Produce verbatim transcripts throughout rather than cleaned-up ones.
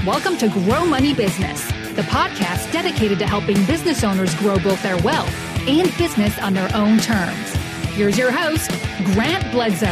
Welcome to Grow Money Business, the podcast dedicated to helping business owners grow both their wealth and business on their own terms. Here's your host, Grant Bledsoe.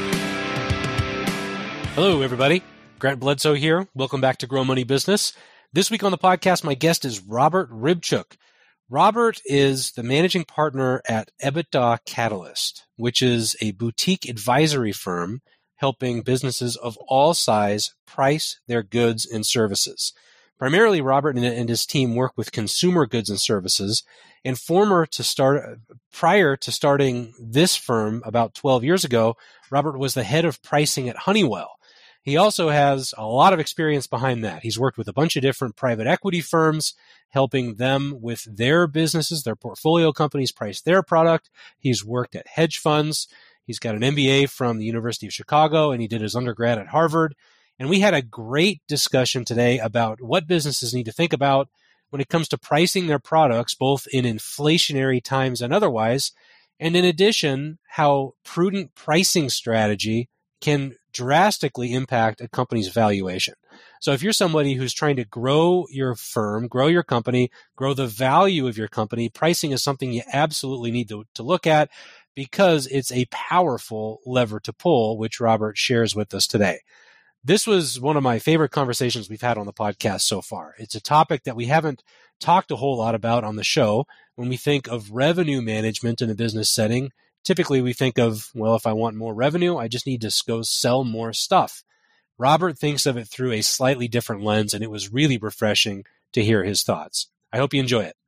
Hello, everybody. Grant Bledsoe here. Welcome back to Grow Money Business. This week on the podcast, my guest is Robert Rybchuk. Robert is the managing partner at EBITDA Catalyst, which is a boutique advisory firm helping businesses of all size price their goods and services. Primarily, Robert and his team work with consumer goods and services. And former to start, prior to starting this firm about twelve years ago, Robert was the head of pricing at Honeywell. He also has a lot of experience behind that. He's worked with a bunch of different private equity firms, helping them with their businesses, their portfolio companies price their product. He's worked at hedge funds. He's got an M B A from the University of Chicago, and he did his undergrad at Harvard. And we had a great discussion today about what businesses need to think about when it comes to pricing their products, both in inflationary times and otherwise. And in addition, how prudent pricing strategy can drastically impact a company's valuation. So if you're somebody who's trying to grow your firm, grow your company, grow the value of your company, pricing is something you absolutely need to, to look at because it's a powerful lever to pull, which Robert shares with us today. This was one of my favorite conversations we've had on the podcast so far. It's a topic that we haven't talked a whole lot about on the show. When we think of revenue management in a business setting, typically we think of, well, if I want more revenue, I just need to go sell more stuff. Robert thinks of it through a slightly different lens, and it was really refreshing to hear his thoughts. I hope you enjoy it.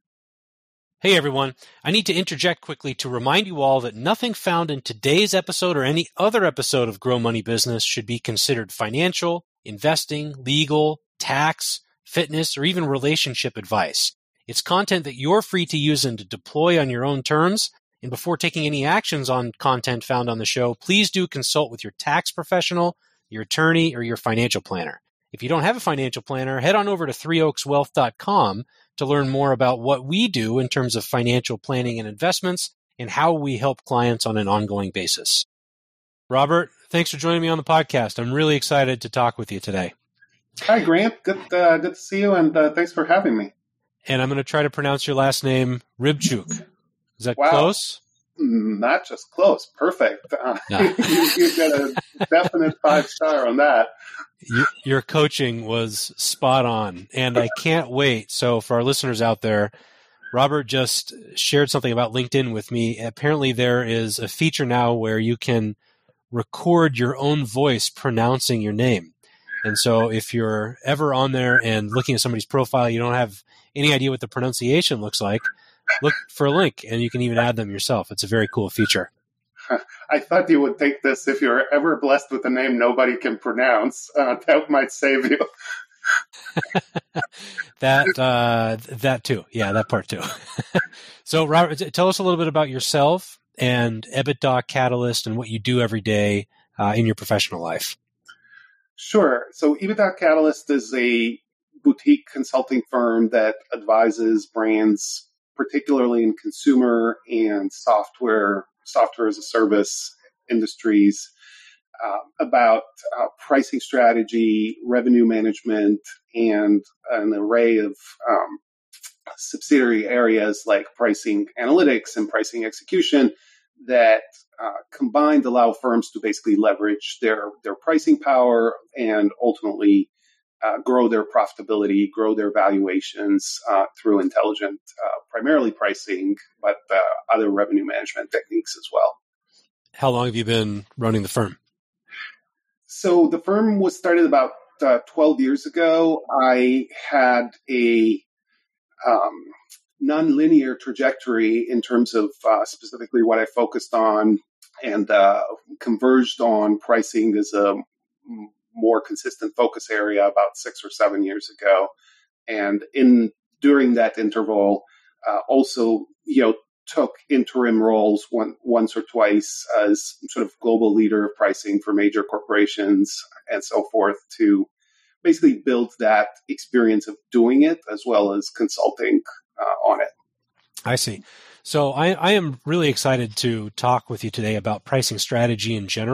Hey everyone, I need to interject quickly to remind you all that nothing found in today's episode or any other episode of Grow Money Business should be considered financial, investing, legal, tax, fitness, or even relationship advice. It's content that you're free to use and to deploy on your own terms. And before taking any actions on content found on the show, please do consult with your tax professional, your attorney, or your financial planner. If you don't have a financial planner, head on over to three oaks wealth dot com to learn more about what we do in terms of financial planning and investments and how we help clients on an ongoing basis. Robert, thanks for joining me on the podcast. I'm really excited to talk with you today. Hi, Grant. Good, uh, good to see you, and uh, thanks for having me. And I'm going to try to pronounce your last name, Rybchuk. Is that wow. close? Not just close, perfect. Uh, No. you, you get a definite five star on that. You, your coaching was spot on, and I can't wait. So for our listeners out there, Robert just shared something about LinkedIn with me. Apparently there is a feature now where you can record your own voice pronouncing your name. And so if you're ever on there and looking at somebody's profile, you don't have any idea what the pronunciation looks like, look for a link, and you can even add them yourself. It's a very cool feature. I thought you would take this if you're ever blessed with a name nobody can pronounce. Uh, that might save you. that uh, that too. Yeah, that part too. So, Robert, tell us a little bit about yourself and EBITDA Catalyst and what you do every day uh, in your professional life. Sure. So EBITDA Catalyst is a boutique consulting firm that advises brands, particularly in consumer and software, software as a service industries, uh, about uh, pricing strategy, revenue management, and an array of um, subsidiary areas like pricing analytics and pricing execution that uh, combined allow firms to basically leverage their, their pricing power and ultimately Uh, grow their profitability, grow their valuations uh, through intelligent, uh, primarily pricing, but uh, other revenue management techniques as well. How long have you been running the firm? So the firm was started about uh, twelve years ago. I had a um, nonlinear trajectory in terms of uh, specifically what I focused on and uh, converged on pricing as a more consistent focus area about six or seven years ago. And in during that interval, uh, also, you know, took interim roles one, once or twice as sort of global leader of pricing for major corporations and so forth to basically build that experience of doing it as well as consulting uh, on it. I see. So I, I am really excited to talk with you today about pricing strategy in general,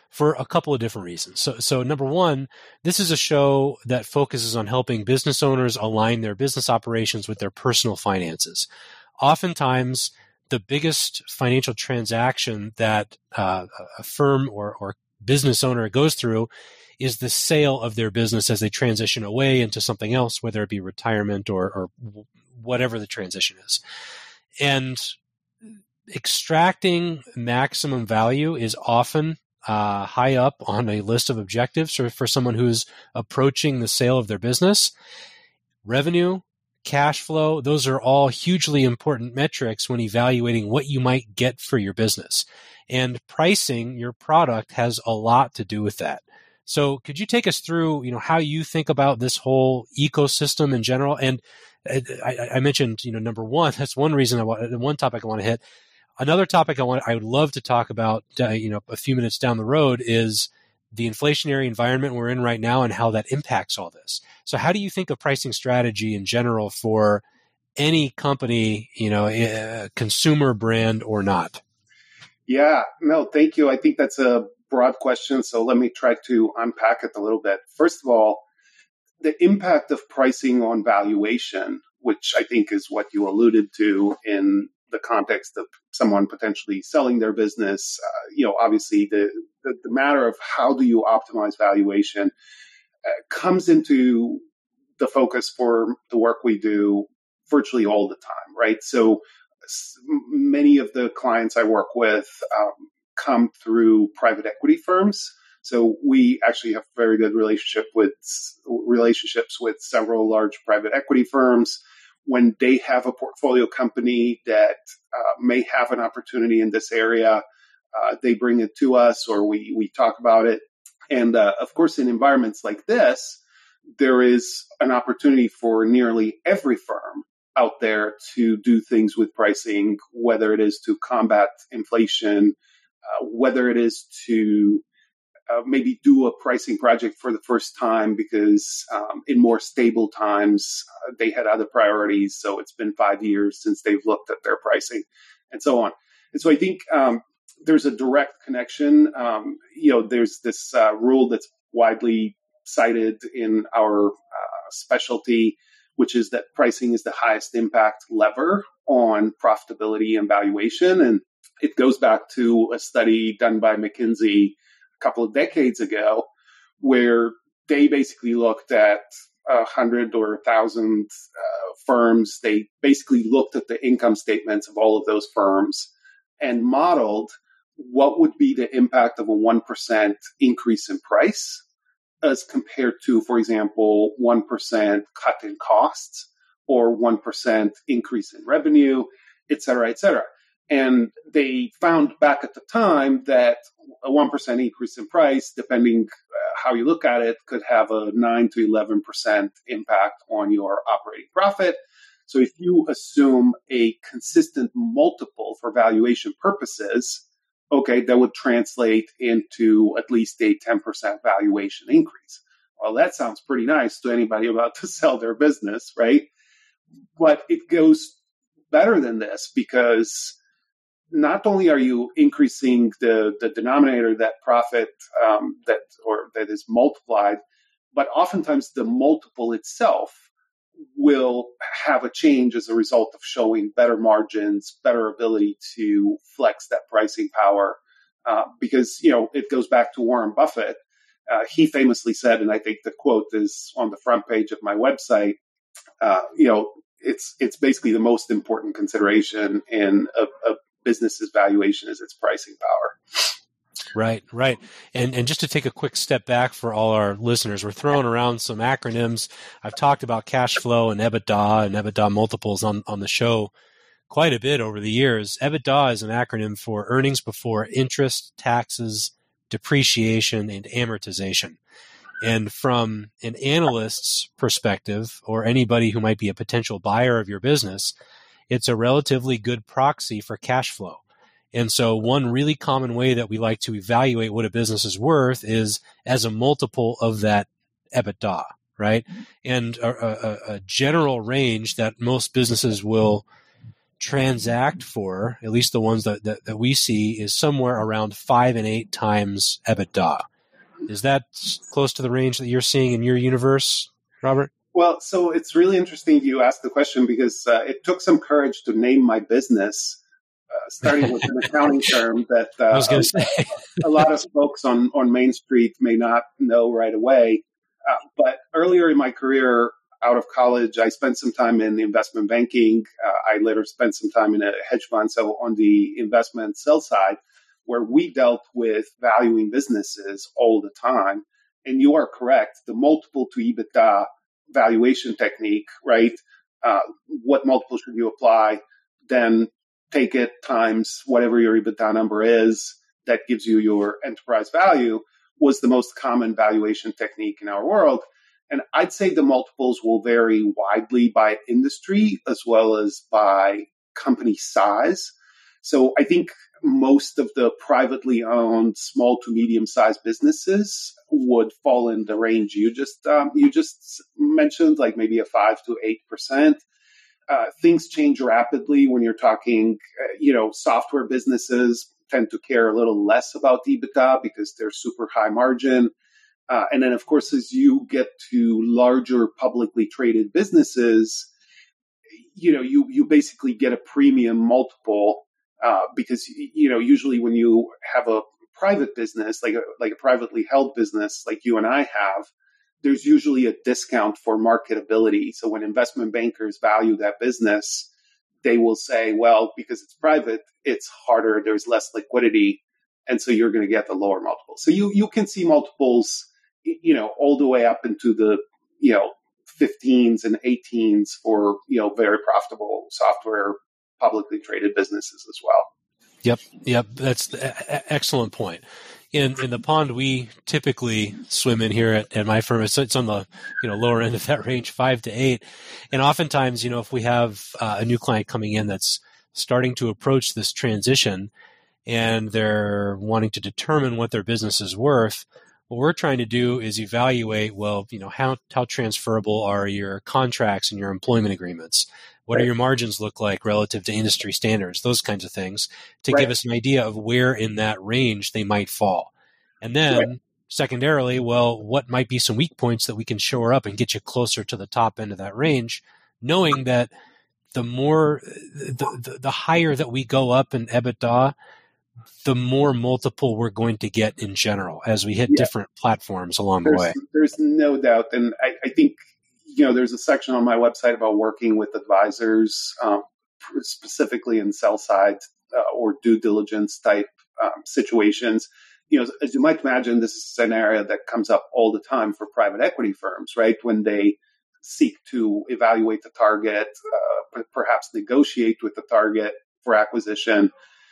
for a couple of different reasons. So, so number one, this is a show that focuses on helping business owners align their business operations with their personal finances. Oftentimes, the biggest financial transaction that uh, a firm or, or business owner goes through is the sale of their business as they transition away into something else, whether it be retirement or, or whatever the transition is. And extracting maximum value is often uh, high up on a list of objectives for, for someone who's approaching the sale of their business. Revenue, cash flow, those are all hugely important metrics when evaluating what you might get for your business. And pricing your product has a lot to do with that. So could you take us through, you know, how you think about this whole ecosystem in general? And I, I mentioned, you know, number one, that's one reason I want, one topic I want to hit. Another topic I want, I would love to talk about, uh, you know, a few minutes down the road is the inflationary environment we're in right now and how that impacts all this. So how do you think of pricing strategy in general for any company, you know, a consumer brand or not? Yeah, no, thank you. I think that's a broad question. So let me try to unpack it a little bit. First of all, the impact of pricing on valuation, which I think is what you alluded to in the context of someone potentially selling their business, uh, you know, obviously the, the, the matter of how do you optimize valuation uh, comes into the focus for the work we do virtually all the time, right? So s- many of the clients I work with um, come through private equity firms. So we actually have very good relationship with relationships with several large private equity firms. When they have a portfolio company that uh, may have an opportunity in this area, uh, they bring it to us or we we talk about it. And uh, of course, in environments like this, there is an opportunity for nearly every firm out there to do things with pricing, whether it is to combat inflation, uh, whether it is to Uh, maybe do a pricing project for the first time because um, in more stable times, uh, they had other priorities. So it's been five years since they've looked at their pricing and so on. And so I think um, there's a direct connection. Um, you know, there's this uh, rule that's widely cited in our uh, specialty, which is that pricing is the highest impact lever on profitability and valuation. And it goes back to a study done by McKinsey couple of decades ago, where they basically looked at a hundred or a thousand uh, firms. They basically looked at the income statements of all of those firms and modeled what would be the impact of a one percent increase in price as compared to, for example, one percent cut in costs or one percent increase in revenue, et cetera, et cetera. And they found back at the time that a one percent increase in price, depending uh, how you look at it, could have a nine to eleven percent impact on your operating profit. So if you assume a consistent multiple for valuation purposes, okay, that would translate into at least a ten percent valuation increase. Well, that sounds pretty nice to anybody about to sell their business, right? But it goes better than this because not only are you increasing the, the denominator, that profit um, that or that is multiplied, but oftentimes the multiple itself will have a change as a result of showing better margins, better ability to flex that pricing power. Uh, because, you know, it goes back to Warren Buffett. Uh, he famously said, and I think the quote is on the front page of my website, uh, you know, it's it's basically the most important consideration in a, a business's valuation is its pricing power. Right, right. And and just to take a quick step back for all our listeners, we're throwing around some acronyms. I've talked about cash flow and EBITDA and EBITDA multiples on, on the show quite a bit over the years. EBITDA is an acronym for earnings before interest, taxes, depreciation, and amortization. And from an analyst's perspective, or anybody who might be a potential buyer of your business, it's a relatively good proxy for cash flow. And so one really common way that we like to evaluate what a business is worth is as a multiple of that EBITDA, right? And a, a, a general range that most businesses will transact for, at least the ones that, that, that we see, is somewhere around five and eight times EBITDA. Is that close to the range that you're seeing in your universe, Robert? Well, so it's really interesting you asked the question because uh, it took some courage to name my business, uh, starting with an accounting term that uh, I was going to say a lot of folks on, on Main Street may not know right away. Uh, but earlier in my career, out of college, I spent some time in investment banking. Uh, I later spent some time in a hedge fund, so on the investment sell side, where we dealt with valuing businesses all the time. And you are correct, the multiple to EBITDA valuation technique, right? Uh, what multiple should you apply? Then take it times whatever your EBITDA number is. That gives you your enterprise value, was the most common valuation technique in our world. And I'd say the multiples will vary widely by industry as well as by company size. So I think most of the privately owned small to medium sized businesses would fall in the range you just um, you just mentioned, like maybe a five to eight percent. Uh, things change rapidly when you're talking, uh, you know, software businesses tend to care a little less about EBITDA because they're super high margin. Uh, and then, of course, as you get to larger publicly traded businesses, you know, you, you basically get a premium multiple uh, because, you know, usually when you have a private business, like a, like a privately held business like you and I have, there's usually a discount for marketability. So when investment bankers value that business, they will say, well, because it's private, it's harder, there's less liquidity, and so you're going to get the lower multiple. So you, you can see multiples, you know, all the way up into the, you know, fifteens and eighteens for, you know, very profitable software publicly traded businesses as well. Yep. Yep. That's an excellent point. In in the pond we typically swim in here at, at my firm, it's, it's on the, you know, lower end of that range, five to eight. And oftentimes, you know, if we have uh, a new client coming in that's starting to approach this transition and they're wanting to determine what their business is worth, what we're trying to do is evaluate, well, you know, how, how transferable are your contracts and your employment agreements? What right. do your margins look like relative to industry standards? Those kinds of things to right. give us an idea of where in that range they might fall. And then right. secondarily, well, what might be some weak points that we can shore up and get you closer to the top end of that range, knowing that the more, the, the, the higher that we go up in EBITDA, the more multiple we're going to get in general as we hit yeah. different platforms along there's, the way. There's no doubt. And I, I think, you know, there's a section on my website about working with advisors, um, specifically in sell side uh, or due diligence type um, situations. You know, as you might imagine, this is an area that comes up all the time for private equity firms, right? When they seek to evaluate the target, uh, perhaps negotiate with the target for acquisition.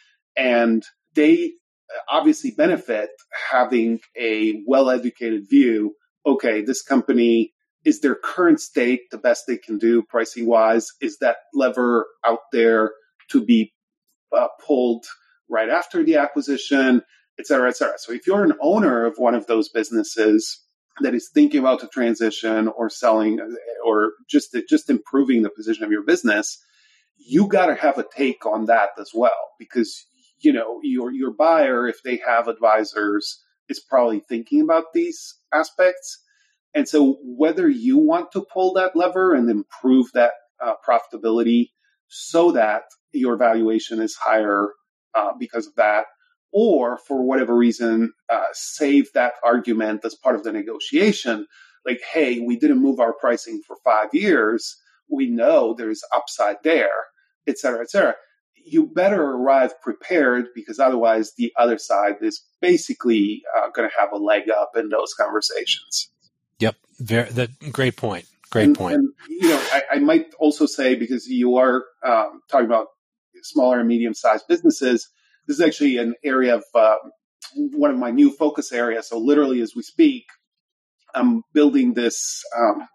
And they obviously benefit having a well-educated view. Okay, this company, is their current state the best they can do pricing-wise? Is that lever out there to be uh, pulled right after the acquisition, et cetera, et cetera? So if you're an owner of one of those businesses that is thinking about the transition or selling or just, just improving the position of your business, you got to have a take on that as well, because you know, your your buyer, if they have advisors, is probably thinking about these aspects. And so whether you want to pull that lever and improve that uh, profitability so that your valuation is higher uh, because of that, or for whatever reason, uh, save that argument as part of the negotiation, like, hey, we didn't move our pricing for five years. We know there's upside there, et cetera, et cetera. You better arrive prepared, because otherwise the other side is basically uh, going to have a leg up in those conversations. Yep. Very, that, great point. Great and, point. And, you know, I, I might also say, because you are um, talking about smaller and medium-sized businesses, this is actually an area of uh, one of my new focus areas. So literally as we speak, I'm building this um,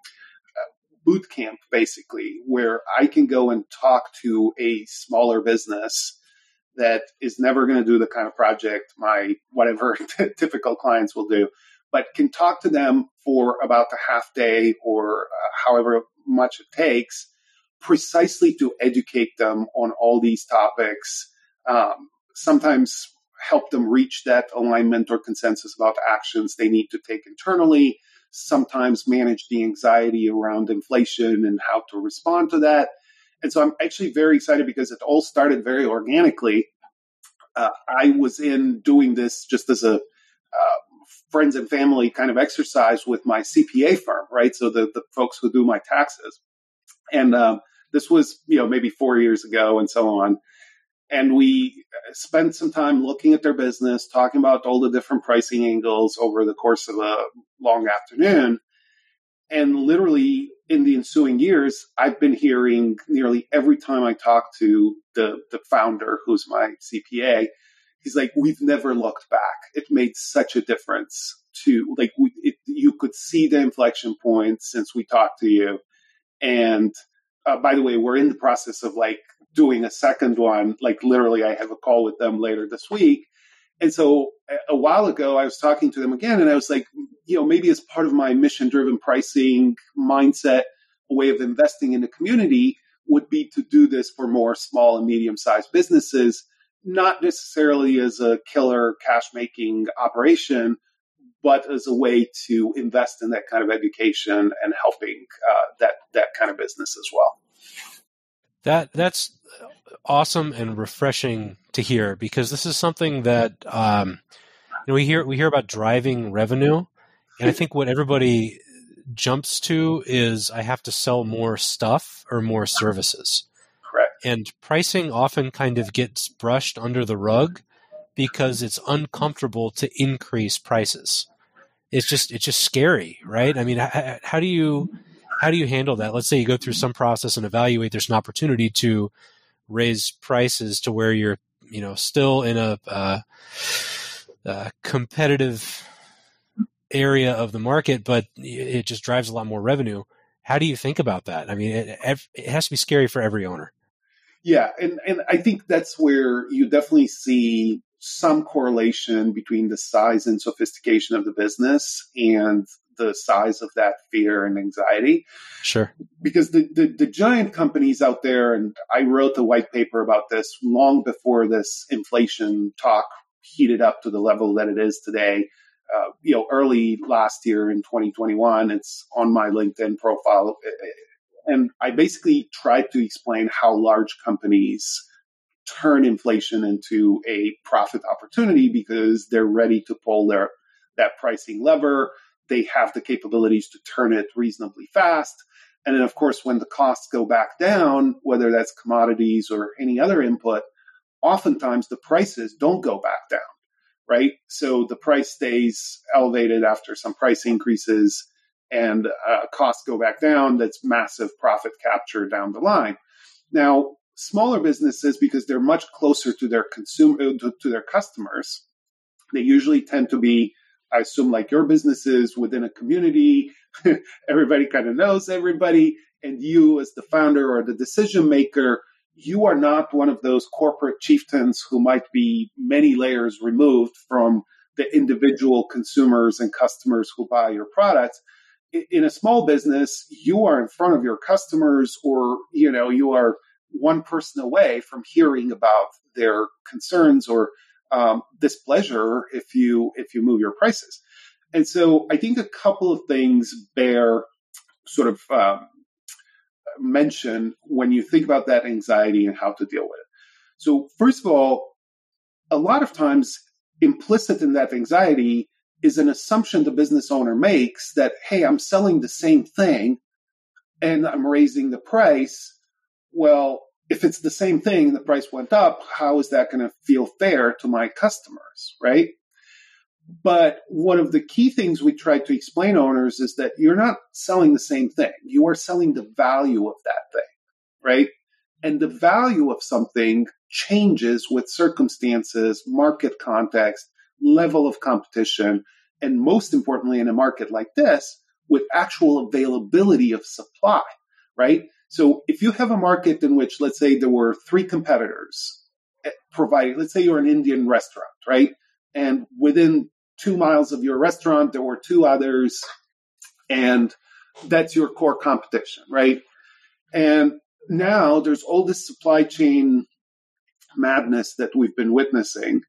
boot camp, basically, where I can go and talk to a smaller business that is never going to do the kind of project my whatever t- typical clients will do, but can talk to them for about a half day or uh, however much it takes precisely to educate them on all these topics, um, sometimes help them reach that alignment or consensus about actions they need to take internally, sometimes manage the anxiety around inflation and how to respond to that. And so I'm actually very excited because it all started very organically. Uh, I was in doing this just as a uh, friends and family kind of exercise with my C P A firm, right? So the, the folks who do my taxes. And um, this was, you know, maybe four years ago and so on. And we spent some time looking at their business, talking about all the different pricing angles over the course of a long afternoon. And literally in the ensuing years, I've been hearing nearly every time I talk to the, the founder, who's my C P A, he's like, we've never looked back. It made such a difference to, like, we, it, you could see the inflection points since we talked to you. And uh, by the way, we're in the process of like doing a second one. Like literally, I have a call with them later this week. And so a while ago, I was talking to them again, and I was like, you know, maybe as part of my mission-driven pricing mindset, a way of investing in the community would be to do this for more small and medium-sized businesses, not necessarily as a killer cash-making operation, but as a way to invest in that kind of education and helping uh, that that kind of business as well. That that's awesome and refreshing to hear, because this is something that um, you know we hear we hear about driving revenue, and I think what everybody jumps to is I have to sell more stuff or more services. Correct. And pricing often kind of gets brushed under the rug because it's uncomfortable to increase prices. It's just it's just scary, right? I mean, how, how do you how do you handle that? Let's say you go through some process and evaluate there's an opportunity to raise prices to where you're, you know, still in a, uh, a competitive area of the market, but it just drives a lot more revenue. How do you think about that? I mean, it, it has to be scary for every owner. Yeah, and, and I think that's where you definitely see some correlation between the size and sophistication of the business and the size of that fear and anxiety. Sure. Because the, the, the giant companies out there, and I wrote a white paper about this long before this inflation talk heated up to the level that it is today. Uh, you know, early last year in twenty twenty-one, it's on my LinkedIn profile. And I basically tried to explain how large companies turn inflation into a profit opportunity because they're ready to pull their that pricing lever. They have the capabilities to turn it reasonably fast. And then, of course, when the costs go back down, whether that's commodities or any other input, oftentimes the prices don't go back down, right? So the price stays elevated after some price increases and uh, costs go back down. That's massive profit capture down the line. Now, smaller businesses, because they're much closer to their consumer, to, to their customers, they usually tend to be, I assume, like your businesses within a community. Everybody kind of knows everybody. And you, as the founder or the decision maker, you are not one of those corporate chieftains who might be many layers removed from the individual consumers and customers who buy your products. In a small business, you are in front of your customers, or, you know, you are one person away from hearing about their concerns or um, displeasure if you if you move your prices. And so I think a couple of things bear sort of um, mention when you think about that anxiety and how to deal with it. So first of all, a lot of times implicit in that anxiety is an assumption the business owner makes that, hey, I'm selling the same thing and I'm raising the price. Well, if it's the same thing and the price went up, how is that going to feel fair to my customers, right? But one of the key things we try to explain to owners is that you're not selling the same thing. You are selling the value of that thing, right? And the value of something changes with circumstances, market context, level of competition, and most importantly, in a market like this, with actual availability of supply, right? So if you have a market in which, let's say, there were three competitors providing, let's say you're an Indian restaurant, right? And within two miles of your restaurant, there were two others, and that's your core competition, right? And now there's all this supply chain madness that we've been witnessing.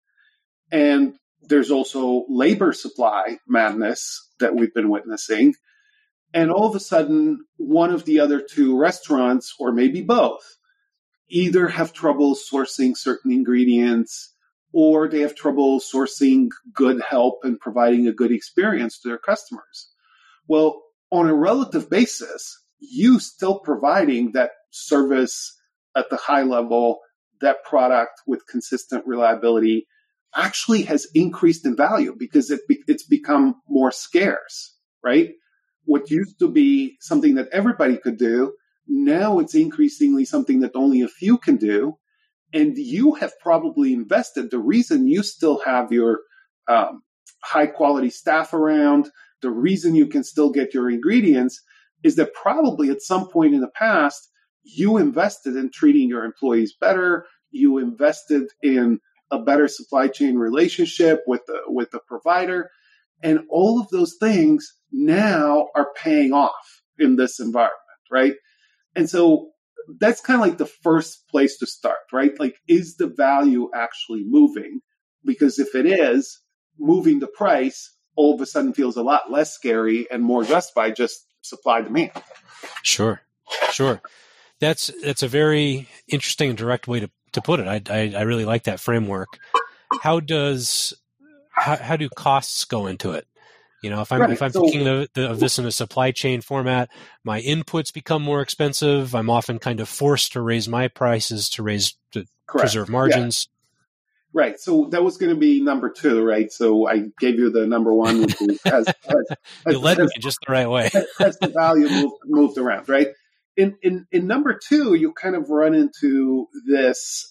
And there's also labor supply madness that we've been witnessing. And all of a sudden, one of the other two restaurants, or maybe both, either have trouble sourcing certain ingredients, or they have trouble sourcing good help and providing a good experience to their customers. Well, on a relative basis, you still providing that service at the high level, that product with consistent reliability actually has increased in value because it be, it's become more scarce, right? What used to be something that everybody could do, now it's increasingly something that only a few can do. And you have probably invested. The reason you still have your um, high quality staff around, the reason you can still get your ingredients is that probably at some point in the past, you invested in treating your employees better. You invested in a better supply chain relationship with the, with the provider. And all of those things now are paying off in this environment, right? And so that's kind of like the first place to start, right? Like, is the value actually moving? Because if it is, moving the price all of a sudden feels a lot less scary and more justified, just supply demand. Sure, sure. That's that's a very interesting and direct way to, to put it. I, I I really like that framework. How does how, how do costs go into it? You know, if I'm right. if I'm so, thinking of, of this in a supply chain format, my inputs become more expensive. I'm often kind of forced to raise my prices to raise to correct. preserve margins. Yeah. Right. So that was going to be number two, right? So I gave you the number one, which is, has, has, you led has, me just the right way. Has the value moved, moved around, right? In, in in number two, you kind of run into this.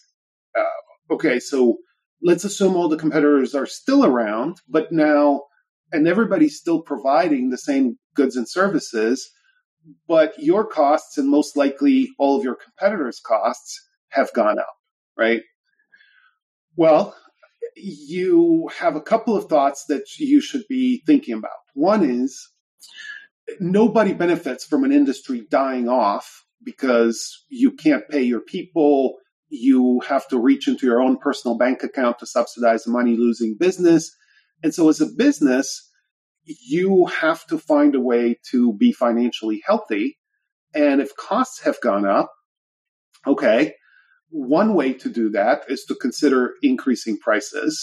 Uh, okay, so let's assume all the competitors are still around, but now, and everybody's still providing the same goods and services, but your costs and most likely all of your competitors' costs have gone up, right? Well, you have a couple of thoughts that you should be thinking about. One is nobody benefits from an industry dying off because you can't pay your people. You have to reach into your own personal bank account to subsidize the money losing business. And so as a business, you have to find a way to be financially healthy. And if costs have gone up, okay, one way to do that is to consider increasing prices.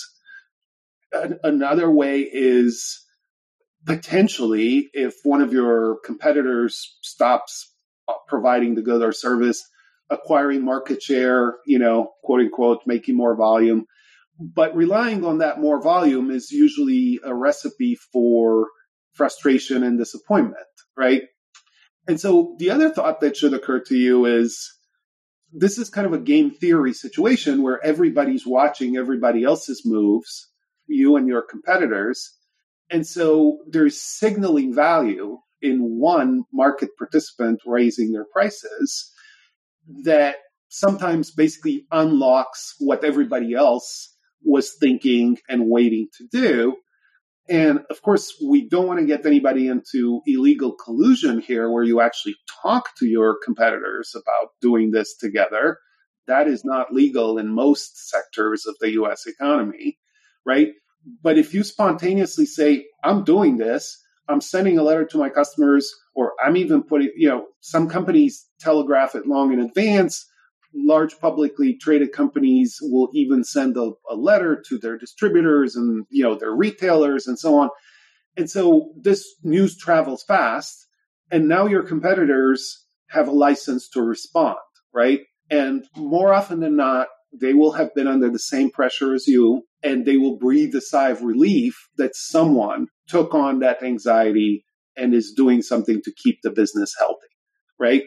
Another way is potentially if one of your competitors stops providing the good or service, acquiring market share, you know, quote unquote, making more volume. But relying on that more volume is usually a recipe for frustration and disappointment, right? And so the other thought that should occur to you is this is kind of a game theory situation where everybody's watching everybody else's moves, you and your competitors. And so there's signaling value in one market participant raising their prices that sometimes basically unlocks what everybody else was thinking and waiting to do. And of course, we don't want to get anybody into illegal collusion here where you actually talk to your competitors about doing this together. That is not legal in most sectors of the U S economy, right? But if you spontaneously say, I'm doing this, I'm sending a letter to my customers, or I'm even putting, you know, some companies telegraph it long in advance. Large publicly traded companies will even send a, a letter to their distributors and, you know, their retailers and so on. And so this news travels fast. And now your competitors have a license to respond, right? And more often than not, they will have been under the same pressure as you, and they will breathe a sigh of relief that someone took on that anxiety and is doing something to keep the business healthy, right?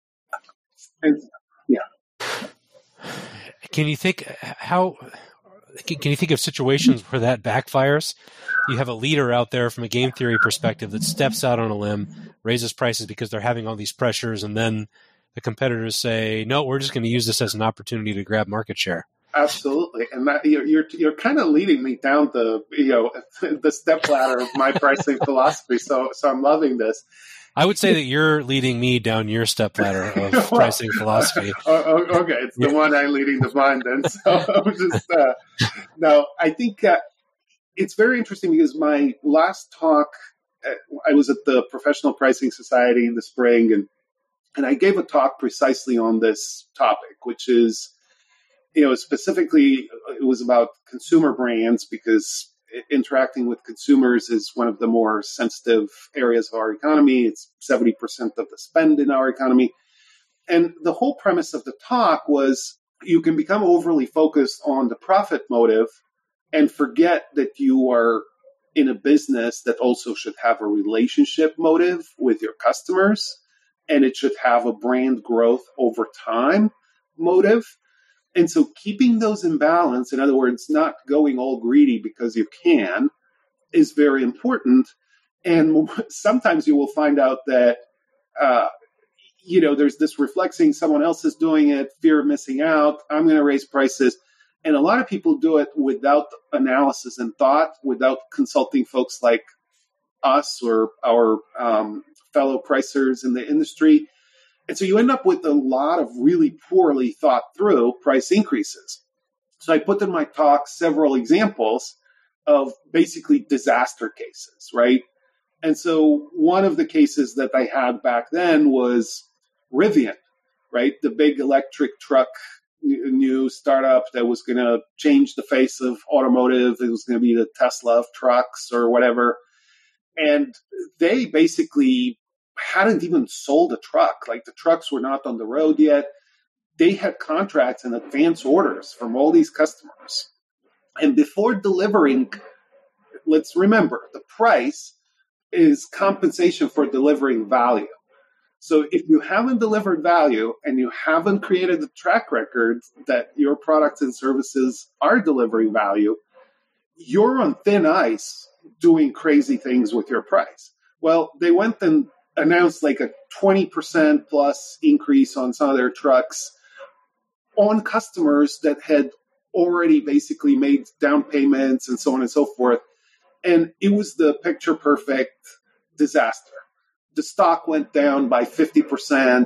And yeah. Can you think how? Can you think of situations where that backfires? You have a leader out there from a game theory perspective that steps out on a limb, raises prices because they're having all these pressures, and then the competitors say, "No, we're just going to use this as an opportunity to grab market share." Absolutely, and that, you're, you're you're kind of leading me down the you know the step ladder of my pricing philosophy. So so I'm loving this. I would say that you're leading me down your stepladder of well, pricing philosophy. Uh, okay, it's the yeah. one I'm leading the blind then. So I'm just uh, no. I think uh, it's very interesting because my last talk, uh, I was at the Professional Pricing Society in the spring, and and I gave a talk precisely on this topic, which is, you know, specifically it was about consumer brands because interacting with consumers is one of the more sensitive areas of our economy. It's seventy percent of the spend in our economy. And the whole premise of the talk was you can become overly focused on the profit motive and forget that you are in a business that also should have a relationship motive with your customers, and it should have a brand growth over time motive. And so keeping those in balance, in other words, not going all greedy because you can, is very important. And sometimes you will find out that, uh, you know, there's this reflexing, someone else is doing it, fear of missing out, I'm going to raise prices. And a lot of people do it without analysis and thought, without consulting folks like us or our um, fellow pricers in the industry. And so you end up with a lot of really poorly thought through price increases. So I put in my talk several examples of basically disaster cases, right? And so one of the cases that I had back then was Rivian, right? The big electric truck new startup that was going to change the face of automotive. It was going to be the Tesla of trucks or whatever. And they basically hadn't even sold a truck. Like the trucks were not on the road yet. They had contracts and advance orders from all these customers. And before delivering, let's remember, the price is compensation for delivering value. So if you haven't delivered value and you haven't created a track record that your products and services are delivering value, you're on thin ice doing crazy things with your price. Well, they went and announced like a twenty percent plus increase on some of their trucks on customers that had already basically made down payments and so on and so forth. And it was the picture perfect disaster. The stock went down by fifty percent.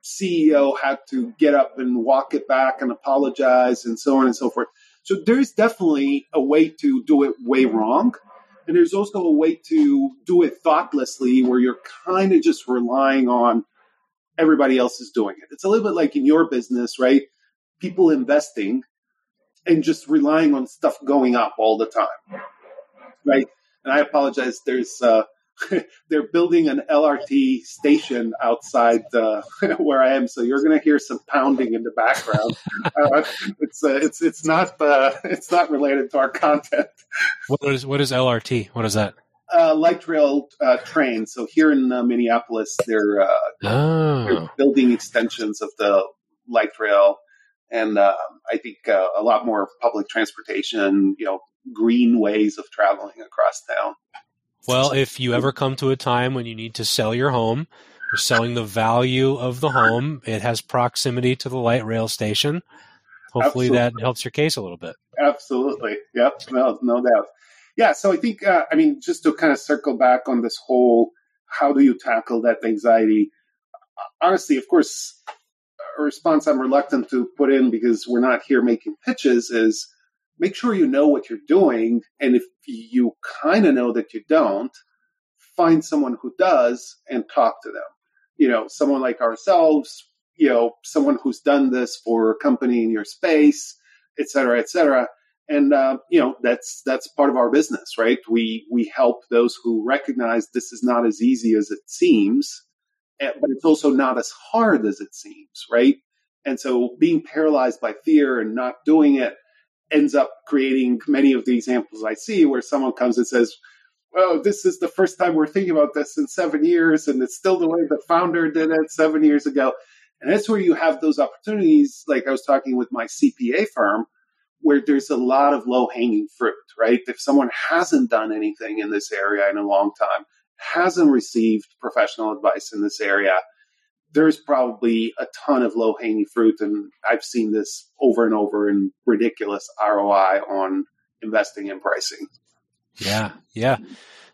C E O had to get up and walk it back and apologize and so on and so forth. So there's definitely a way to do it way wrong. And there's also a way to do it thoughtlessly where you're kind of just relying on everybody else is doing it. It's a little bit like in your business, right? People investing and just relying on stuff going up all the time, right? And I apologize. There's uh, they're building an L R T station outside uh, where I am, so you're going to hear some pounding in the background. uh, it's uh, it's it's not uh, it's not related to our content. What is what is L R T? What is that? Uh, light rail uh, train. So here in uh, Minneapolis, they're, uh, oh. they're building extensions of the light rail, and uh, I think uh, a lot more public transportation. You know, green ways of traveling across town. Well, if you ever come to a time when you need to sell your home, you're selling the value of the home, it has proximity to the light rail station. Hopefully Absolutely. That helps your case a little bit. Absolutely. Yep. No, no doubt. Yeah. So I think, uh, I mean, just to kind of circle back on this whole, how do you tackle that anxiety? Honestly, of course, a response I'm reluctant to put in because we're not here making pitches is, make sure you know what you're doing. And if you kind of know that you don't, find someone who does and talk to them. You know, someone like ourselves, you know, someone who's done this for a company in your space, et cetera, et cetera. And, uh, you know, that's that's part of our business, right? We we help those who recognize this is not as easy as it seems, but it's also not as hard as it seems, right? And so being paralyzed by fear and not doing it ends up creating many of the examples I see where someone comes and says, well, this is the first time we're thinking about this in seven years, and it's still the way the founder did it seven years ago. And that's where you have those opportunities, like I was talking with my C P A firm, where there's a lot of low-hanging fruit, right? If someone hasn't done anything in this area in a long time, hasn't received professional advice in this area, there's probably a ton of low-hanging fruit, and I've seen this over and over in ridiculous R O I on investing and pricing. Yeah, yeah.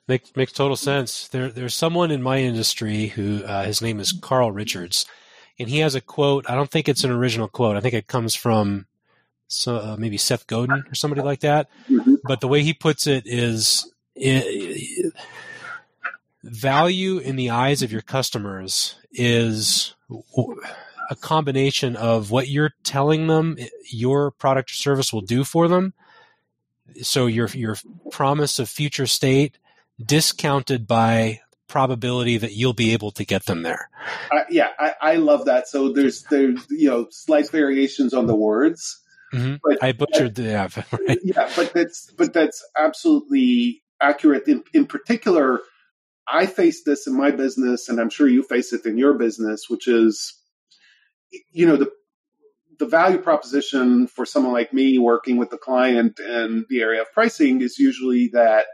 Makes makes total sense. There, there's someone in my industry who uh, his name is Carl Richards, and he has a quote. I don't think it's an original quote. I think it comes from so uh, maybe Seth Godin or somebody like that. Mm-hmm. But the way he puts it is, it, value in the eyes of your customers is a combination of what you're telling them your product or service will do for them. So your your promise of future state discounted by probability that you'll be able to get them there. Uh, yeah, I, I love that. So there's there's you know slight variations on the words. Mm-hmm. But I butchered the yeah, right? yeah, but that's but that's absolutely accurate. In, in particular, I face this in my business, and I'm sure you face it in your business, which is, you know, the the value proposition for someone like me working with the client in the area of pricing is usually that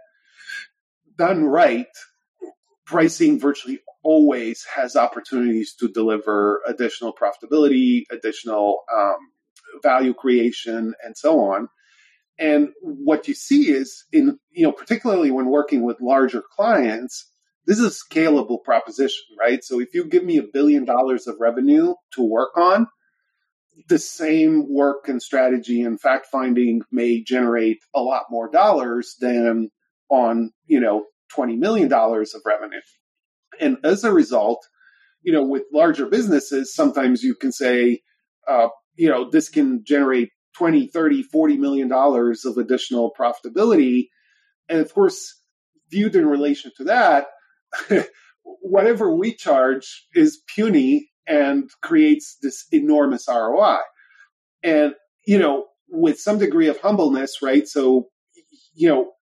done right, pricing virtually always has opportunities to deliver additional profitability, additional um, value creation, and so on. And what you see is, in you know, particularly when working with larger clients, this is a scalable proposition, right? So if you give me a billion dollars of revenue to work on, the same work and strategy and fact finding may generate a lot more dollars than on, you know, twenty million dollars of revenue. And as a result, you know, with larger businesses, sometimes you can say, uh, you know, this can generate twenty, thirty, forty million dollars of additional profitability. And of course, viewed in relation to that, whatever we charge is puny and creates this enormous R O I. And, you know, with some degree of humbleness, right? So, you know,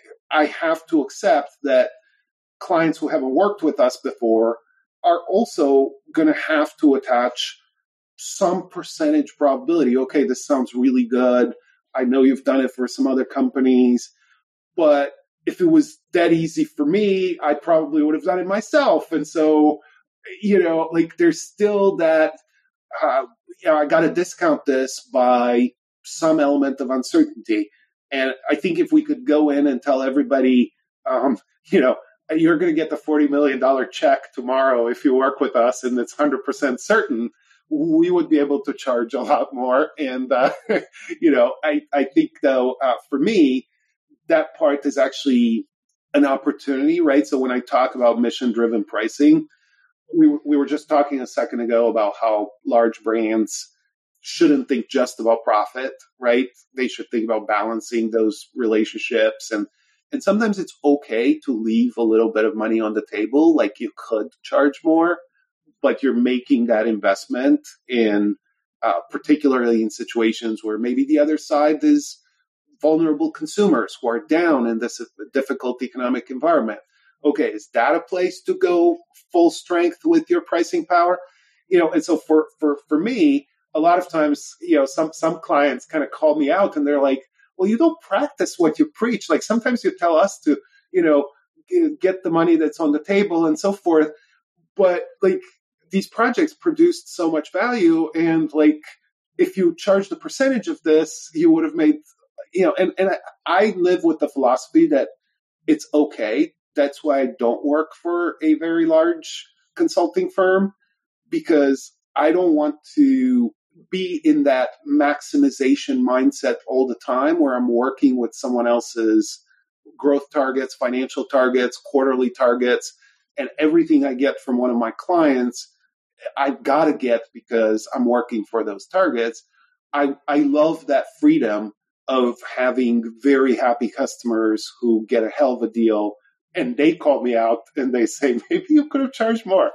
I have to accept that clients who haven't worked with us before are also going to have to attach some percentage probability. Okay, this sounds really good. I know you've done it for some other companies, but if it was that easy for me, I probably would have done it myself. And so, you know, like there's still that, uh, you know, I got to discount this by some element of uncertainty. And I think if we could go in and tell everybody, um, you know, you're going to get the forty million dollars check tomorrow if you work with us, and it's one hundred percent certain, we would be able to charge a lot more. And, uh, you know, I, I think, though, uh, for me, that part is actually an opportunity, right? So when I talk about mission-driven pricing, we, we were just talking a second ago about how large brands shouldn't think just about profit, right? They should think about balancing those relationships. And, and sometimes it's okay to leave a little bit of money on the table, like you could charge more, but you're making that investment in, uh, particularly in situations where maybe the other side is vulnerable consumers who are down in this difficult economic environment. Okay, is that a place to go full strength with your pricing power? You know, and so for, for, for me, a lot of times, you know, some, some clients kind of call me out and they're like, well, you don't practice what you preach. Like sometimes you tell us to, you know, get the money that's on the table and so forth. But like these projects produced so much value. And like, if you charged a percentage of this, you would have made, you know, and, and I, I live with the philosophy that it's okay. That's why I don't work for a very large consulting firm, because I don't want to be in that maximization mindset all the time where I'm working with someone else's growth targets, financial targets, quarterly targets, and everything I get from one of my clients, I've got to get because I'm working for those targets. I, I love that freedom of having very happy customers who get a hell of a deal and they call me out and they say, maybe you could have charged more.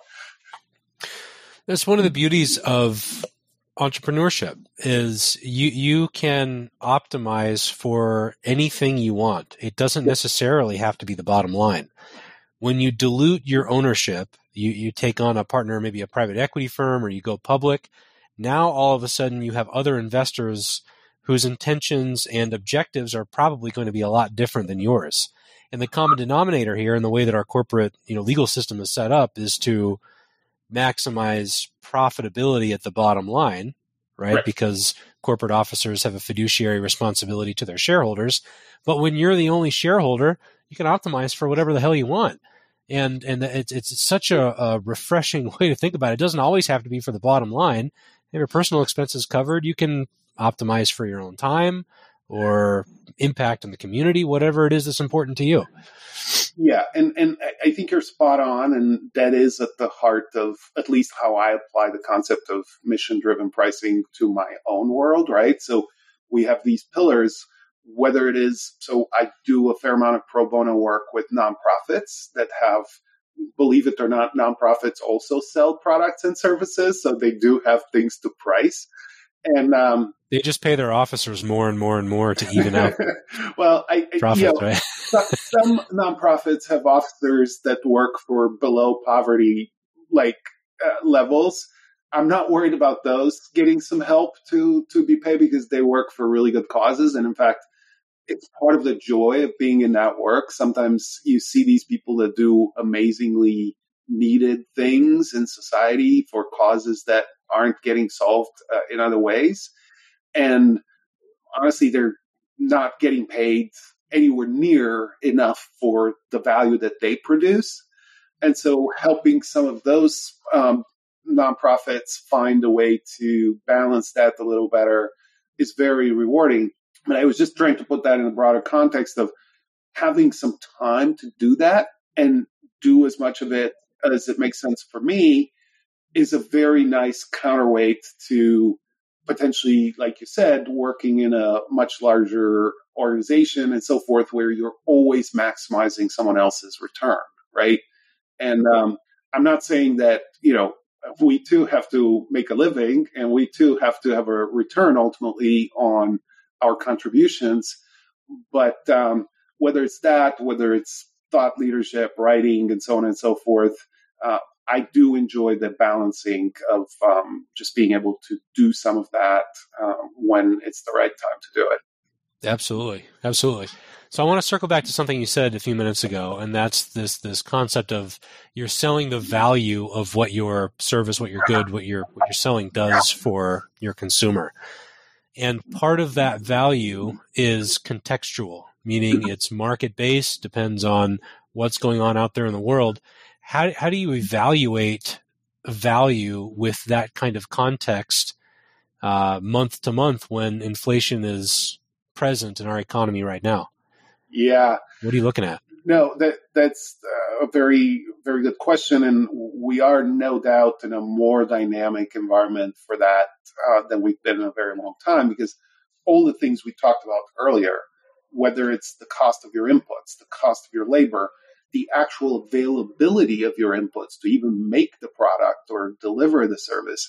That's one of the beauties of entrepreneurship is you, you can optimize for anything you want. It doesn't necessarily have to be the bottom line. When you dilute your ownership, you, you take on a partner, maybe a private equity firm, or you go public. Now, all of a sudden, you have other investors whose intentions and objectives are probably going to be a lot different than yours. And the common denominator here, in the way that our corporate, you know, legal system is set up, is to maximize profitability at the bottom line, right? right? Because corporate officers have a fiduciary responsibility to their shareholders. But when you're the only shareholder, you can optimize for whatever the hell you want. And and it's it's such a, a refreshing way to think about it. It doesn't always have to be for the bottom line. If your personal expenses covered, you can optimize for your own time or impact on the community, whatever it is that's important to you. Yeah, and, and I think you're spot on, and that is at the heart of at least how I apply the concept of mission-driven pricing to my own world, right? So we have these pillars, whether it is, so I do a fair amount of pro bono work with nonprofits that have, believe it or not, nonprofits also sell products and services, so they do have things to price. And um, they just pay their officers more and more and more to even out well, I, profits, you know, right? Some nonprofits have officers that work for below poverty like uh, levels. I'm not worried about those getting some help to to be paid because they work for really good causes. And in fact, it's part of the joy of being in that work. Sometimes you see these people that do amazingly needed things in society for causes that aren't getting solved uh, in other ways. And honestly, they're not getting paid anywhere near enough for the value that they produce. And so helping some of those um, nonprofits find a way to balance that a little better is very rewarding. But I was just trying to put that in a broader context of having some time to do that and do as much of it as it makes sense for me is a very nice counterweight to potentially, like you said, working in a much larger organization and so forth, where you're always maximizing someone else's return, right? And um, I'm not saying that, you know, we too have to make a living and we too have to have a return ultimately on our contributions. But um, whether it's that, whether it's thought leadership, writing, and so on and so forth, uh, I do enjoy the balancing of um, just being able to do some of that uh, when it's the right time to do it. Absolutely. Absolutely. So I want to circle back to something you said a few minutes ago, and that's this this concept of you're selling the value of what your service, what your good, what you're, what you're selling does for your consumer. And part of that value is contextual, meaning it's market-based, depends on what's going on out there in the world. How how do you evaluate value with that kind of context uh, month to month when inflation is present in our economy right now? Yeah. What are you looking at? No, that that's a very, very good question. And we are no doubt in a more dynamic environment for that uh, than we've been in a very long time, because all the things we talked about earlier, whether it's the cost of your inputs, the cost of your labor, the actual availability of your inputs to even make the product or deliver the service,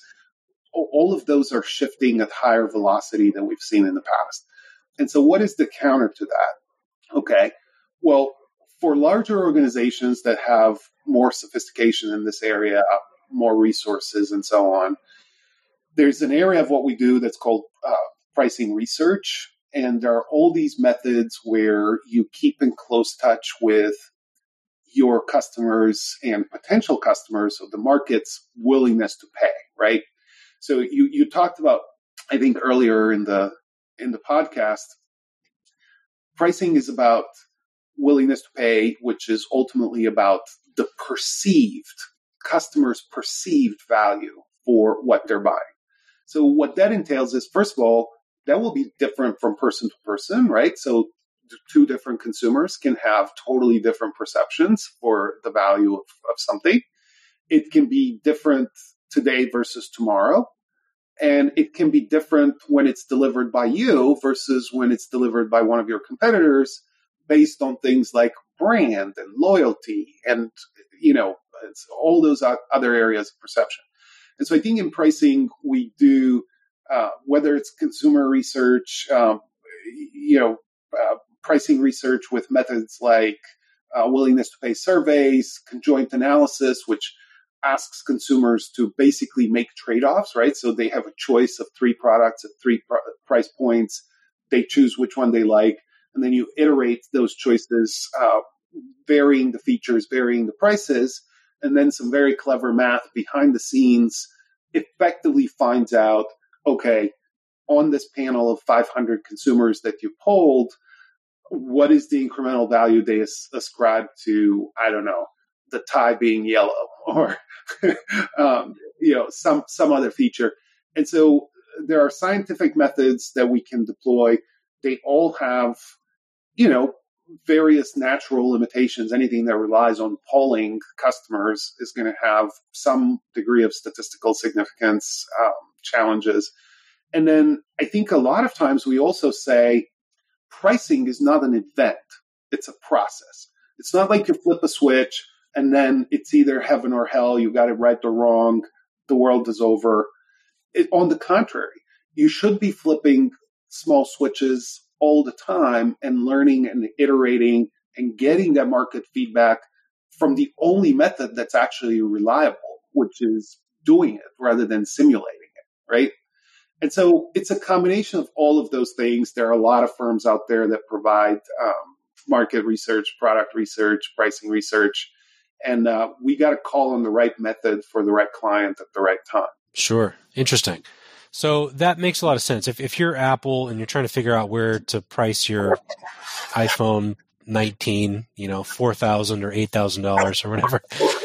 all of those are shifting at higher velocity than we've seen in the past. And so what is the counter to that? Okay, well, for larger organizations that have more sophistication in this area, more resources and so on, there's an area of what we do that's called uh, pricing research. And there are all these methods where you keep in close touch with your customers and potential customers of the market's willingness to pay, right? So you, you talked about, I think earlier in the in the podcast, pricing is about willingness to pay, which is ultimately about the perceived, customers' perceived value for what they're buying. So what that entails is, first of all, that will be different from person to person, right? So two different consumers can have totally different perceptions for the value of, of something. It can be different today versus tomorrow. And it can be different when it's delivered by you versus when it's delivered by one of your competitors, based on things like brand and loyalty and, you know, it's all those other areas of perception. And so I think in pricing, we do, uh, whether it's consumer research, um, you know, uh, pricing research with methods like uh, willingness to pay surveys, conjoint analysis, which asks consumers to basically make trade-offs, right? So they have a choice of three products at three pr- price points. They choose which one they like. And then you iterate those choices, uh, varying the features, varying the prices, and then some very clever math behind the scenes effectively finds out, okay, on this panel of five hundred consumers that you polled, what is the incremental value they as- ascribe to, I don't know, the tie being yellow or, um, you know, some, some other feature. And so there are scientific methods that we can deploy. They all have, you know, various natural limitations. Anything that relies on polling customers is going to have some degree of statistical significance um, challenges. And then I think a lot of times we also say pricing is not an event. It's a process. It's not like you flip a switch and then it's either heaven or hell. You got it right or wrong. The world is over. It, on the contrary, you should be flipping small switches all the time and learning and iterating and getting that market feedback from the only method that's actually reliable, which is doing it rather than simulating it, right? And so it's a combination of all of those things. There are a lot of firms out there that provide um, market research, product research, pricing research, and uh, we got to call on the right method for the right client at the right time. Sure. Interesting. So that makes a lot of sense. If if you're Apple and you're trying to figure out where to price your iPhone nineteen, you know, four thousand dollars or eight thousand dollars or whatever,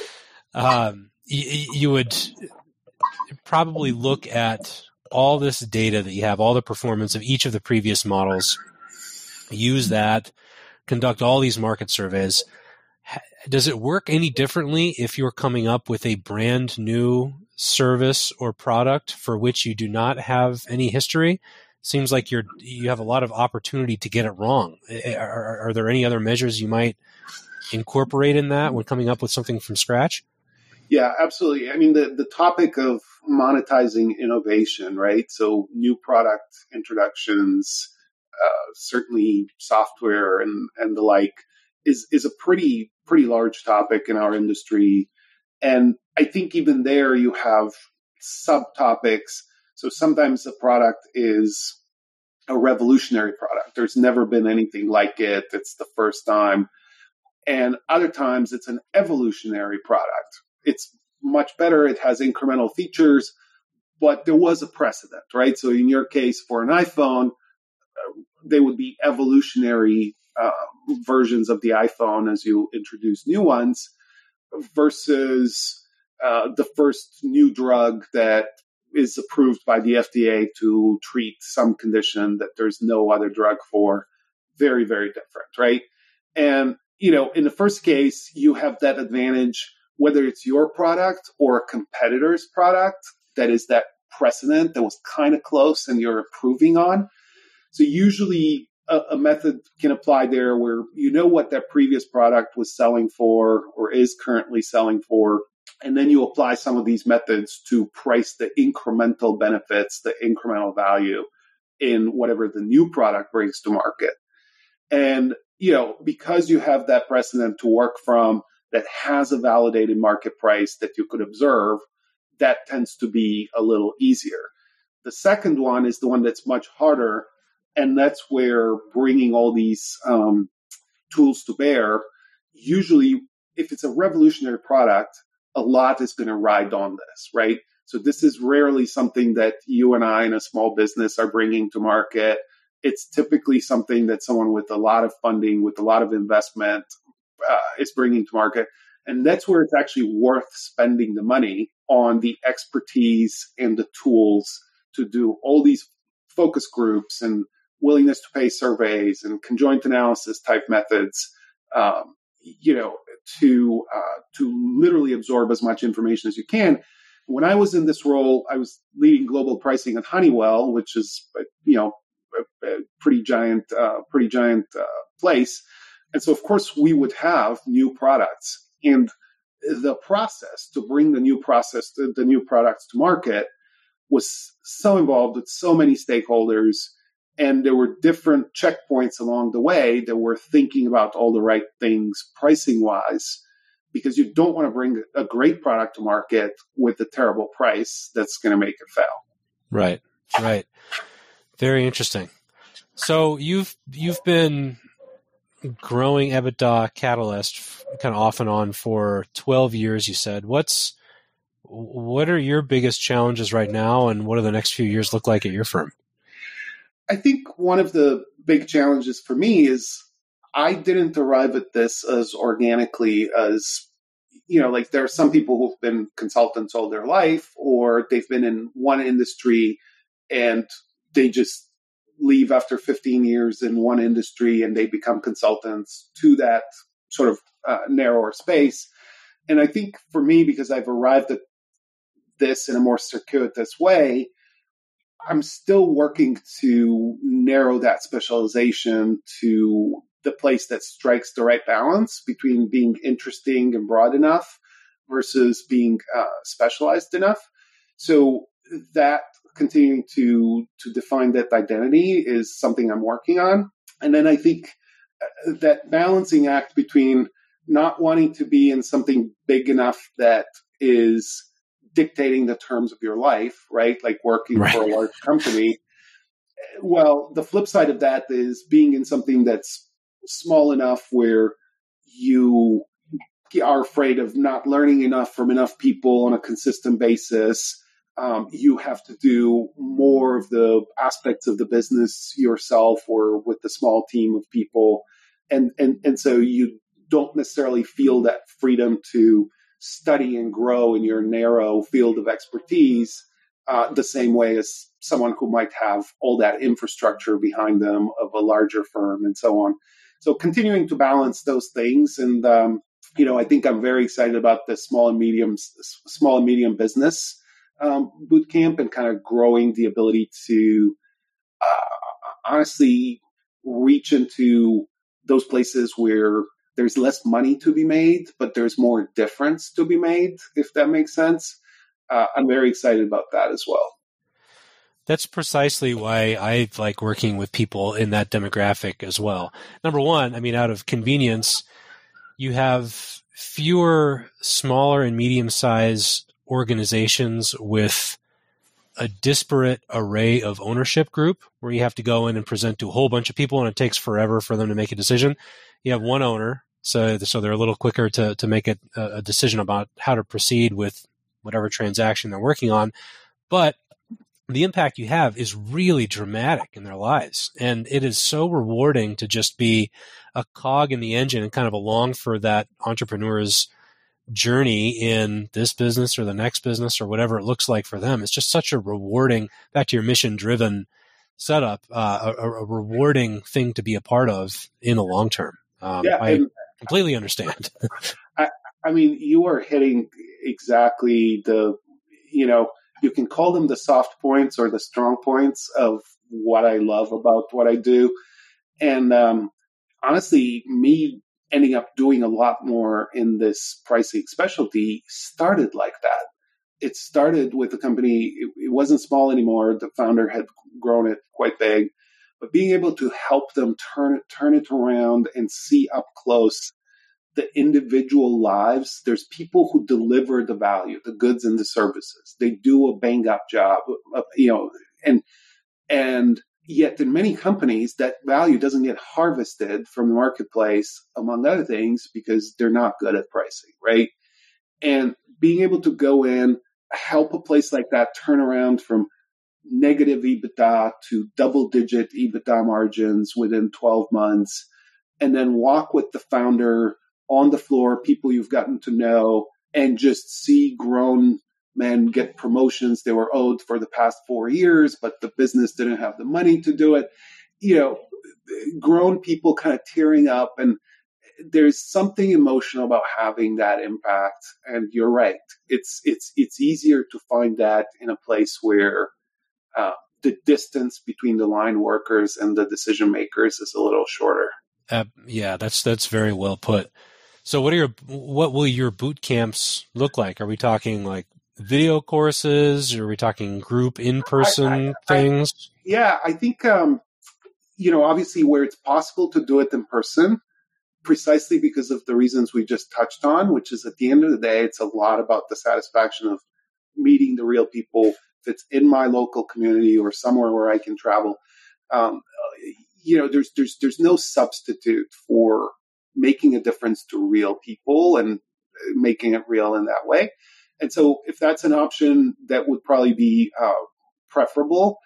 um, you, you would probably look at all this data that you have, all the performance of each of the previous models, use that, conduct all these market surveys. Does it work any differently if you're coming up with a brand new service or product for which you do not have any history? Seems like you're you have a lot of opportunity to get it wrong. Are, are there any other measures you might incorporate in that when coming up with something from scratch? Yeah, absolutely. I mean, the, the topic of monetizing innovation, right? So new product introductions, uh, certainly software and, and the like, is is a pretty pretty large topic in our industry. And I think even there you have subtopics. So sometimes a product is a revolutionary product. There's never been anything like it. It's the first time. And other times it's an evolutionary product. It's much better. It has incremental features, but there was a precedent, right? So in your case, for an iPhone, uh, they would be evolutionary uh, versions of the iPhone as you introduce new ones versus uh, the first new drug that is approved by the F D A to treat some condition that there's no other drug for. Very, very different, right? And, you know, in the first case, you have that advantage, whether it's your product or a competitor's product, that is that precedent that was kind of close and you're improving on. So usually a, a method can apply there where you know what that previous product was selling for or is currently selling for, and then you apply some of these methods to price the incremental benefits, the incremental value in whatever the new product brings to market. And, you know, because you have that precedent to work from that has a validated market price that you could observe, that tends to be a little easier. The second one is the one that's much harder, and that's where bringing all these um, tools to bear, usually if it's a revolutionary product, a lot is going to ride on this, right? So this is rarely something that you and I in a small business are bringing to market. It's typically something that someone with a lot of funding, with a lot of investment, uh, is bringing to market. And that's where it's actually worth spending the money on the expertise and the tools to do all these focus groups and willingness to pay surveys and conjoint analysis type methods, um, you know, to uh, to literally absorb as much information as you can. When I was in this role, I was leading global pricing at Honeywell, which is, you know, a, a pretty giant, uh, pretty giant uh, place. And so, of course, we would have new products, and the process to bring the new process, to, the new products to market, was so involved with so many stakeholders, and there were different checkpoints along the way that were thinking about all the right things pricing wise, because you don't want to bring a great product to market with a terrible price that's going to make it fail. Right, right. Very interesting. So you've you've been growing EBITDA Catalyst kind of off and on for twelve years, you said. What's what are your biggest challenges right now, and what do the next few years look like at your firm? I think one of the big challenges for me is I didn't arrive at this as organically as, you know, like there are some people who've been consultants all their life, or they've been in one industry and they just leave after fifteen years in one industry and they become consultants to that sort of uh, narrower space. And I think for me, because I've arrived at this in a more circuitous way, I'm still working to narrow that specialization to the place that strikes the right balance between being interesting and broad enough versus being uh, specialized enough. So that continuing to to define that identity is something I'm working on. And then I think that balancing act between not wanting to be in something big enough that is dictating the terms of your life, right? Like working right. for a large company. Well, the flip side of that is being in something that's small enough where you are afraid of not learning enough from enough people on a consistent basis. Um, you have to do more of the aspects of the business yourself or with the small team of people. And, and, and so you don't necessarily feel that freedom to study and grow in your narrow field of expertise uh, the same way as someone who might have all that infrastructure behind them of a larger firm and so on. So continuing to balance those things. And, um, you know, I think I'm very excited about the small and medium, small and medium business um, bootcamp and kind of growing the ability to uh, honestly reach into those places where there's less money to be made, but there's more difference to be made, if that makes sense. Uh, I'm very excited about that as well. That's precisely why I like working with people in that demographic as well. Number one, I mean, out of convenience, you have fewer smaller and medium-sized organizations with a disparate array of ownership group where you have to go in and present to a whole bunch of people and it takes forever for them to make a decision. You have one owner, so so they're a little quicker to, to make a, a decision about how to proceed with whatever transaction they're working on. But the impact you have is really dramatic in their lives. And it is so rewarding to just be a cog in the engine and kind of along for that entrepreneur's journey in this business or the next business or whatever it looks like for them. It's just such a rewarding, back to your mission-driven setup, uh, a, a rewarding thing to be a part of in the long term. Um, yeah, I completely understand. I, I mean, you are hitting exactly the, you know, you can call them the soft points or the strong points of what I love about what I do. And um, honestly, me ending up doing a lot more in this pricing specialty started like that. It started with a company, it, it wasn't small anymore. The founder had grown it quite big, but being able to help them turn it, turn it around and see up close the individual lives. There's people who deliver the value, the goods and the services. They do a bang up job, you know, and, and yet in many companies that value doesn't get harvested from the marketplace, among other things, because they're not good at pricing, right? And being able to go in, help a place like that turn around from negative EBITDA to double digit EBITDA margins within twelve months, and then walk with the founder on the floor, people you've gotten to know, and just see grown men get promotions they were owed for the past four years, but the business didn't have the money to do it. You know, grown people kind of tearing up, and there's something emotional about having that impact. And you're right. It's, it's, it's easier to find that in a place where uh, the distance between the line workers and the decision makers is a little shorter. Uh, yeah, that's, that's very well put. So what are your, what will your boot camps look like? Are we talking like video courses? Are we talking group in-person I, I, things? I, yeah, I think, um, you know, obviously where it's possible to do it in person, precisely because of the reasons we just touched on, which is at the end of the day, it's a lot about the satisfaction of meeting the real people. If it's in my local community or somewhere where I can travel, um, you know, there's, there's, there's no substitute for making a difference to real people and making it real in that way. And so if that's an option, that would probably be uh, preferable.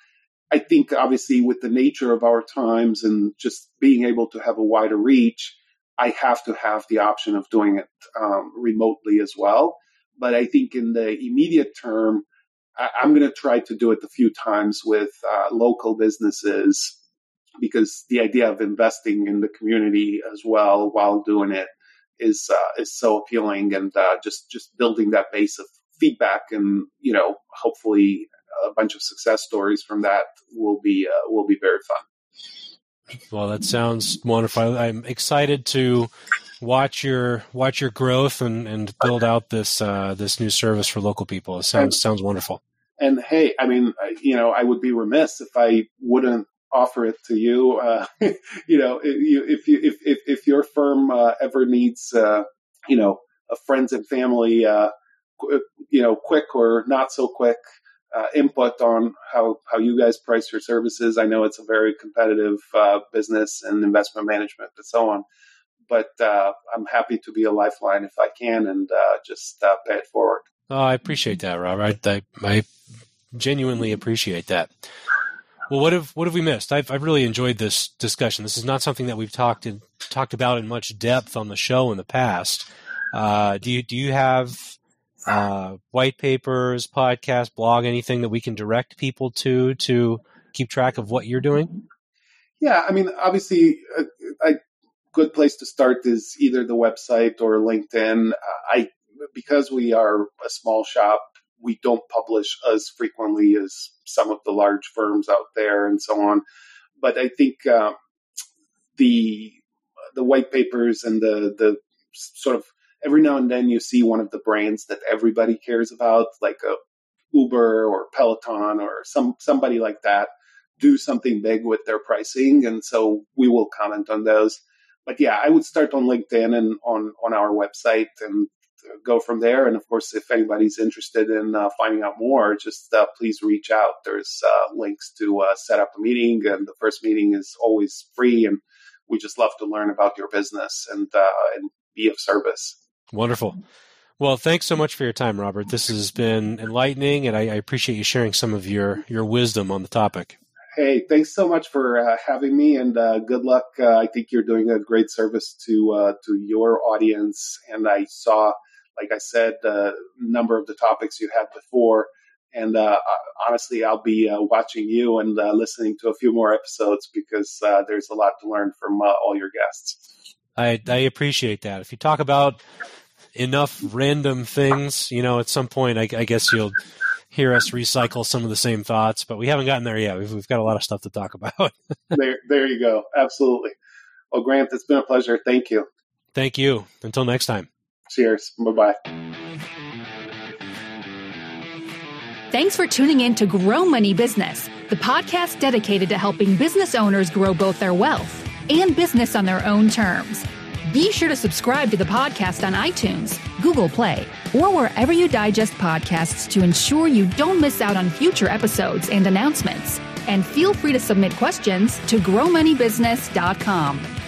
I think obviously with the nature of our times and just being able to have a wider reach, I have to have the option of doing it um, remotely as well. But I think in the immediate term, I- I'm going to try to do it a few times with uh, local businesses, because the idea of investing in the community as well while doing it is uh, is so appealing, and uh, just just building that base of feedback, and you know, hopefully a bunch of success stories from that will be uh, will be very fun. Well, that sounds wonderful. I'm excited to watch your watch your growth and, and build out this uh, this new service for local people. It sounds and, sounds wonderful. And hey, I mean, you know, I would be remiss if I wouldn't offer it to you. Uh, you know, if you if you if if, if your firm uh, ever needs, uh, you know, a friends and family, uh, qu- you know, quick or not so quick uh, input on how how you guys price your services. I know it's a very competitive uh, business and investment management and so on. But uh, I'm happy to be a lifeline if I can, and uh, just uh, pay it forward. Oh, I appreciate that, Robert. I, I genuinely appreciate that. Well, what have what have we missed? I've I've really enjoyed this discussion. This is not something that we've talked in, talked about in much depth on the show in the past. Uh, do you do you have uh, white papers, podcast, blog, anything that we can direct people to to keep track of what you're doing? Yeah, I mean, obviously, a, a good place to start is either the website or LinkedIn. Uh, I because we are a small shop, we don't publish as frequently as some of the large firms out there and so on. But I think uh, the the white papers and the the sort of every now and then you see one of the brands that everybody cares about, like a Uber or Peloton or some somebody like that, do something big with their pricing, and so we will comment on those. But yeah, I would start on LinkedIn and on on our website and go from there. And of course, if anybody's interested in uh, finding out more, just uh, please reach out. There's uh, links to uh, set up a meeting, and the first meeting is always free. And we just love to learn about your business and uh, and be of service. Wonderful. Well, thanks so much for your time, Robert. This has been enlightening, and I, I appreciate you sharing some of your, your wisdom on the topic. Hey, thanks so much for uh, having me, and uh, good luck. Uh, I think you're doing a great service to uh, to your audience, and I saw, like I said, a uh, number of the topics you had before. And uh, honestly, I'll be uh, watching you and uh, listening to a few more episodes, because uh, there's a lot to learn from uh, all your guests. I, I appreciate that. If you talk about enough random things, you know, at some point, I, I guess you'll hear us recycle some of the same thoughts, but we haven't gotten there yet. We've, we've got a lot of stuff to talk about. there, there you go. Absolutely. Well, Grant, it's been a pleasure. Thank you. Thank you. Until next time. Cheers. Bye-bye. Thanks for tuning in to Grow Money Business, the podcast dedicated to helping business owners grow both their wealth and business on their own terms. Be sure to subscribe to the podcast on iTunes, Google Play, or wherever you digest podcasts to ensure you don't miss out on future episodes and announcements. And feel free to submit questions to grow money business dot com.